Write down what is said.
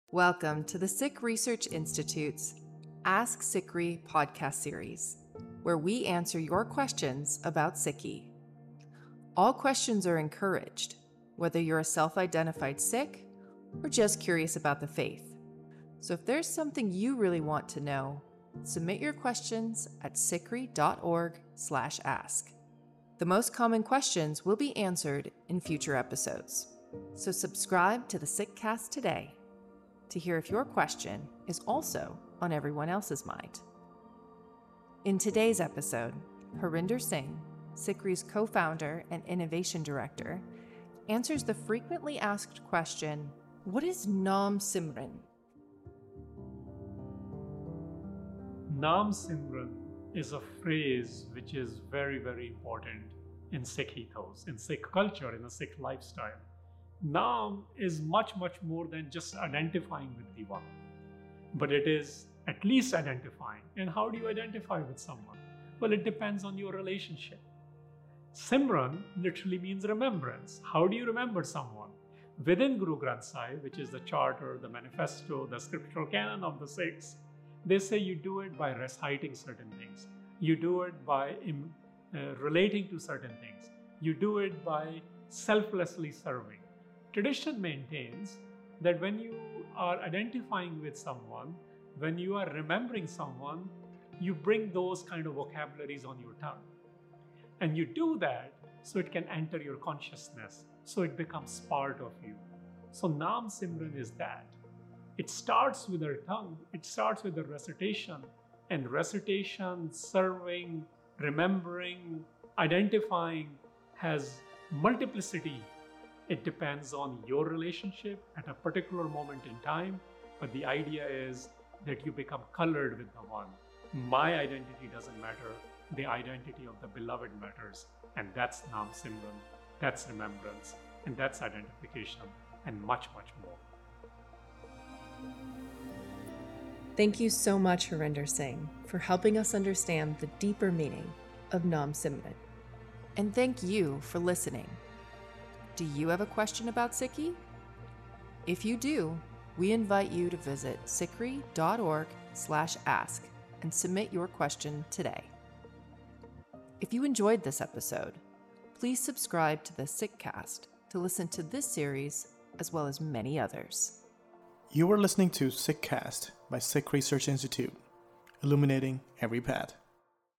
Welcome to the Sikh Research Institute's Ask Sikri podcast series, where we answer your questions about Sikhi. All questions are encouraged, whether you're a self-identified Sikh or just curious about the faith. So if there's something you really want to know, submit your questions at sikri.org/ask. The most common questions will be answered in future episodes. So subscribe to the Sikhcast today to hear if your question is also on everyone else's mind. In today's episode, Harinder Singh, Sikri's co-founder and innovation director, answers the frequently asked question, what is Naam Simran? Naam Simran is a phrase which is very, very important in Sikh ethos, in Sikh culture, in a Sikh lifestyle. Naam is much, much more than just identifying with the one, but it is at least identifying. And how do you identify with someone? Well, it depends on your relationship. Simran literally means remembrance. How do you remember someone? Within Guru Granth Sahib, which is the charter, the manifesto, the scriptural canon of the Sikhs, they say you do it by reciting certain things. You do it by relating to certain things. You do it by selflessly serving. Tradition maintains that when you are identifying with someone, when you are remembering someone, you bring those kind of vocabularies on your tongue. And you do that so it can enter your consciousness, so it becomes part of you. So Naam Simran is that. It starts with our tongue, it starts with the recitation, and recitation, serving, remembering, identifying has multiplicity. It depends on your relationship at a particular moment in time, but the idea is that you become colored with the one. My identity doesn't matter, the identity of the beloved matters, and that's Naam Simran, that's remembrance, and that's identification, and much, much more. Thank you so much, Harinder Singh, for helping us understand the deeper meaning of Naam Simran. And thank you for listening. Do you have a question about Sikhi? If you do, we invite you to visit sikri.org/ask and submit your question today. If you enjoyed this episode, please subscribe to the Sikhcast to listen to this series as well as many others. You are listening to Sikhcast by Sikh Research Institute, illuminating every path.